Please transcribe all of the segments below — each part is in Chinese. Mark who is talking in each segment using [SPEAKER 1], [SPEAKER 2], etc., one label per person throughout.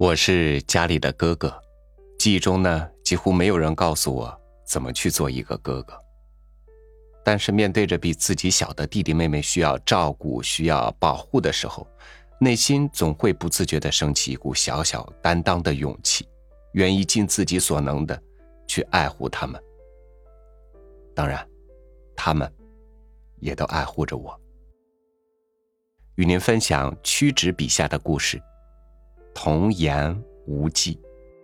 [SPEAKER 1] 我是家里的哥哥，记忆中呢，几乎没有人告诉我怎么去做一个哥哥。但是面对着比自己小的弟弟妹妹需要照顾、需要保护的时候，内心总会不自觉地升起一股小小担当的勇气，愿意尽自己所能的去爱护他们。当然，他们也都爱护着我。与您分享屈指笔下的故事，童言无忌。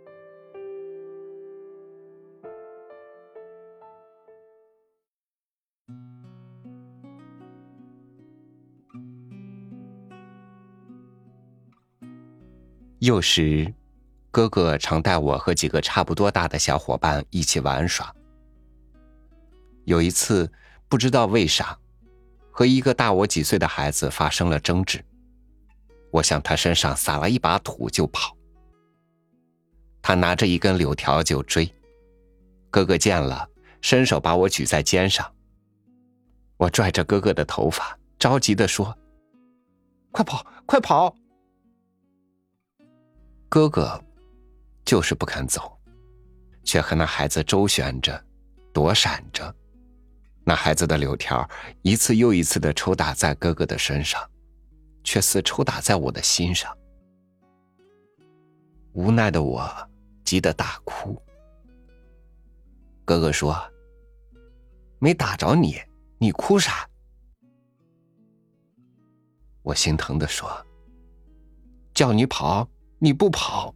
[SPEAKER 1] 幼时，哥哥常带我和几个差不多大的小伙伴一起玩耍。有一次，不知道为啥，和一个大我几岁的孩子发生了争执。我向他身上撒了一把土就跑，他拿着一根柳条就追。哥哥见了，伸手把我举在肩上。我拽着哥哥的头发，着急地说：“快跑，快跑！”哥哥就是不肯走，却和那孩子周旋着，躲闪着。那孩子的柳条一次又一次地抽打在哥哥的身上，却似抽打在我的心上。无奈的我急得大哭。哥哥说：“没打着你，你哭啥？”我心疼地说：“叫你跑，你不跑。”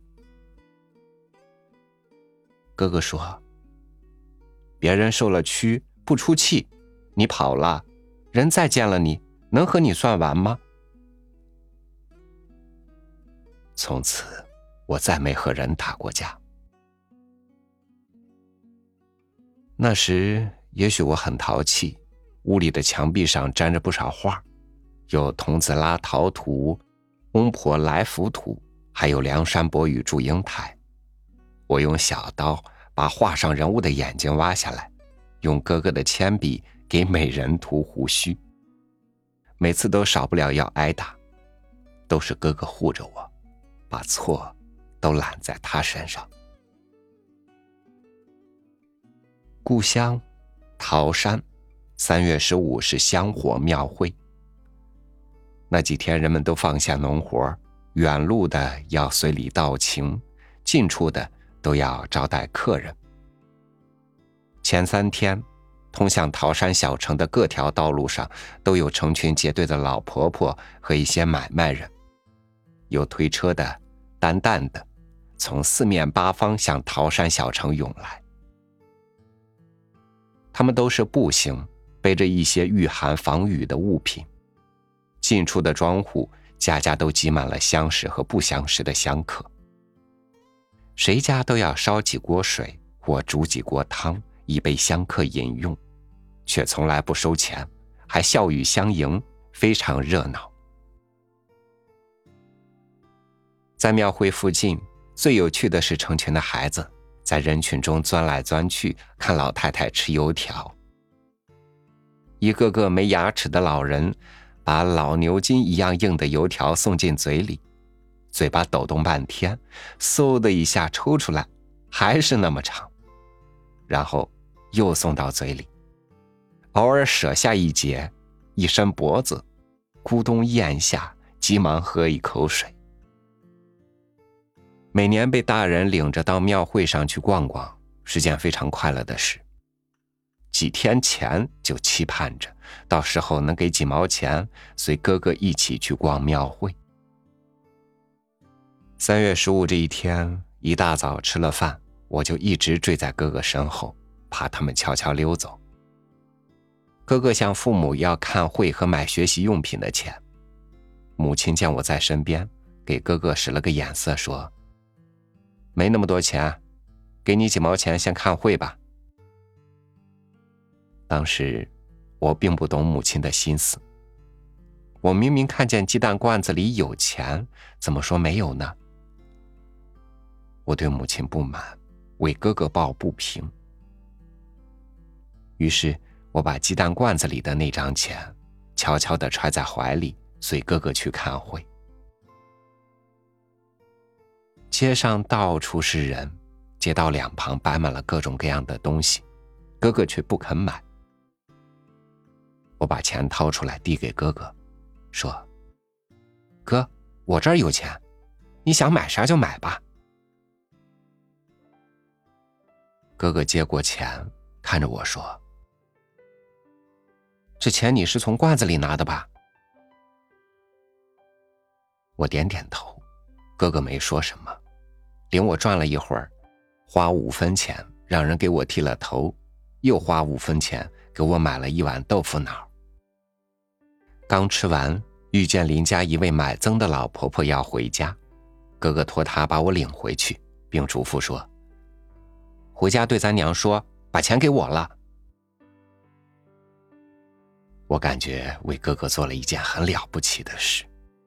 [SPEAKER 1] 哥哥说：“别人受了屈不出气，你跑了，人再见了你，能和你算完吗？”从此，我再没和人打过架。那时，也许我很淘气，屋里的墙壁上粘着不少画，有童子拉陶图、翁婆来福图，还有梁山伯与祝英台。我用小刀把画上人物的眼睛挖下来，用哥哥的铅笔给每人涂胡须。每次都少不了要挨打，都是哥哥护着我，把错都揽在他身上。故乡桃山，3月15是香火庙会。那几天人们都放下农活，远路的要随礼道情，近处的都要招待客人。前3天，通向桃山小城的各条道路上都有成群结队的老婆婆和一些买卖人，有推车的、担担的，从四面八方向桃山小城涌来。他们都是步行，背着一些御寒防雨的物品。近处的庄户家家都挤满了相识和不相识的香客，谁家都要烧几锅水或煮几锅汤以备香客饮用，却从来不收钱，还笑语相迎，非常热闹。在庙会附近，最有趣的是成群的孩子在人群中钻来钻去，看老太太吃油条。一个个没牙齿的老人把老牛筋一样硬的油条送进嘴里，嘴巴抖动半天，嗖的一下抽出来，还是那么长，然后又送到嘴里，偶尔舍下一截，一伸脖子，咕咚咽下，急忙喝一口水。每年被大人领着到庙会上去逛逛，是件非常快乐的事。几天前就期盼着，到时候能给几毛钱，随哥哥一起去逛庙会。3月15这一天，一大早吃了饭，我就一直追在哥哥身后，怕他们悄悄溜走。哥哥向父母要看会和买学习用品的钱，母亲见我在身边，给哥哥使了个眼色，说：“没那么多钱，给你几毛钱先看会吧。”当时我并不懂母亲的心思，我明明看见鸡蛋罐子里有钱，怎么说没有呢？我对母亲不满，为哥哥抱不平。于是我把鸡蛋罐子里的那张钱悄悄地揣在怀里，随哥哥去看会。 街上到处是人，街道两旁摆满了各种各样的东西，哥哥却不肯买。我把钱掏出来递给哥哥，说：哥，我这儿有钱，你想买啥就买吧。哥哥接过钱，看着我说：这钱你是从罐子里拿的吧？我点点头，哥哥没说什么，领我转了一会儿，花5分钱让人给我剃了头，又花5分钱给我买了一碗豆腐脑。刚吃完，遇见邻家一位买增的老婆婆要回家，哥哥托她把我领回去，并嘱咐说：回家对咱娘说，把钱给我了。我感觉为哥哥做了一件很了不起的事。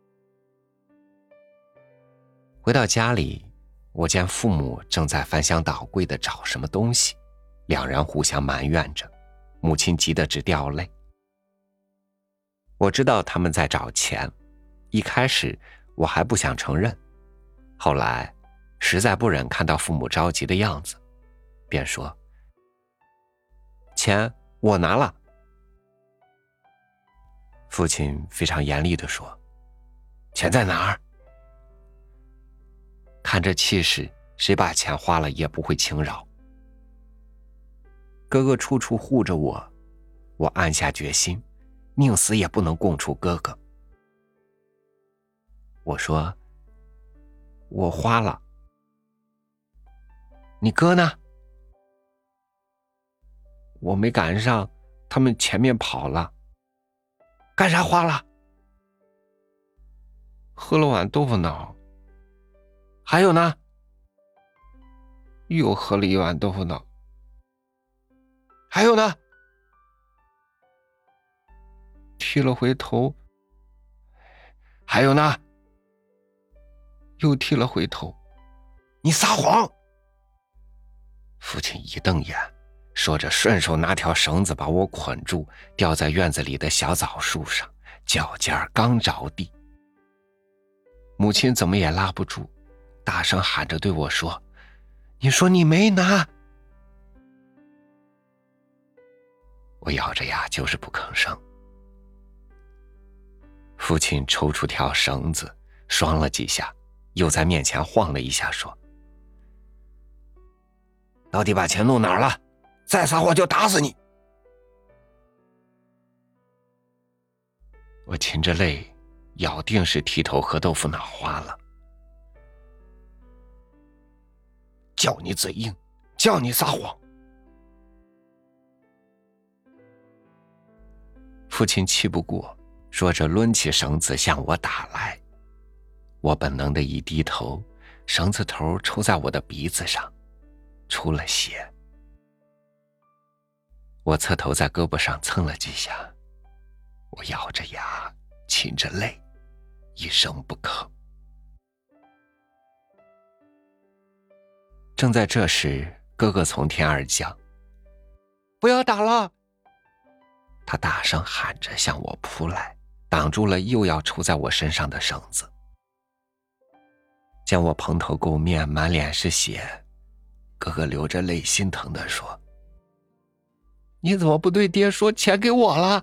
[SPEAKER 1] 回到家里，我见父母正在翻箱倒柜地找什么东西，两人互相埋怨着，母亲急得直掉泪。我知道他们在找钱，一开始我还不想承认，后来实在不忍看到父母着急的样子，便说：钱我拿了。父亲非常严厉地说：钱在哪儿？看这气势，谁把钱花了也不会轻饶。哥哥处处护着我，我暗下决心，宁死也不能供出哥哥。我说：我花了。你哥呢？我没赶上，他们前面跑了。干啥花了？喝了碗豆腐脑。还有呢？又喝了一碗豆腐脑。还有呢？剃了回头。还有呢？又剃了回头。你撒谎！父亲一瞪眼，说着顺手拿条绳子把我捆住，吊在院子里的小枣树上，脚尖刚着地。母亲怎么也拉不住，大声喊着对我说：你说你没拿。我咬着牙就是不吭声。父亲抽出条绳子，双了几下，又在面前晃了一下，说：到底把钱弄哪儿了？再撒谎就打死你！我噙着泪，咬定是剃头和豆腐脑花了。叫你嘴硬，叫你撒谎。父亲气不过，说着抡起绳子向我打来。我本能的一低头，绳子头抽在我的鼻子上，出了血。我侧头在胳膊上蹭了几下，我咬着牙，噙着泪，一声不吭。正在这时，哥哥从天而降：不要打了！他大声喊着向我扑来，挡住了又要抽在我身上的绳子。见我蓬头垢面，满脸是血，哥哥流着泪心疼地说：你怎么不对爹说钱给我了？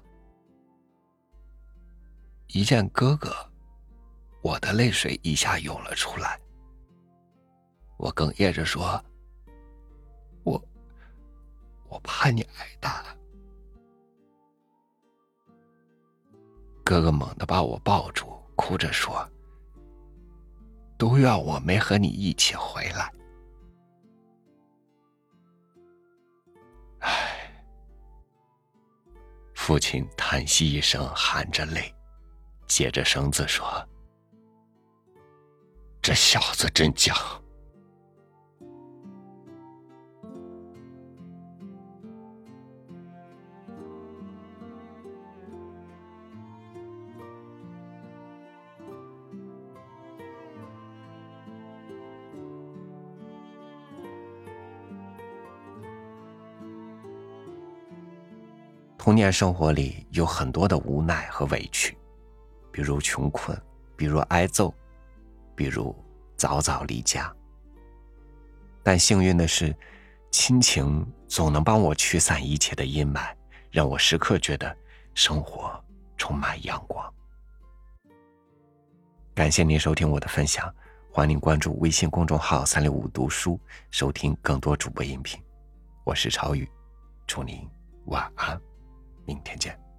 [SPEAKER 1] 一见哥哥，我的泪水一下涌了出来。我哽咽着说：我怕你挨打。哥哥猛地把我抱住，哭着说：都怨我没和你一起回来。唉，父亲叹息一声，含着泪，接着绳子说：这小子真犟。童年生活里有很多的无奈和委屈，比如穷困，比如挨揍，比如早早离家。但幸运的是，亲情总能帮我驱散一切的阴霾，让我时刻觉得生活充满阳光。感谢您收听我的分享，欢迎您关注微信公众号365读书，收听更多主播音频。我是超宇，祝您晚安，明天见。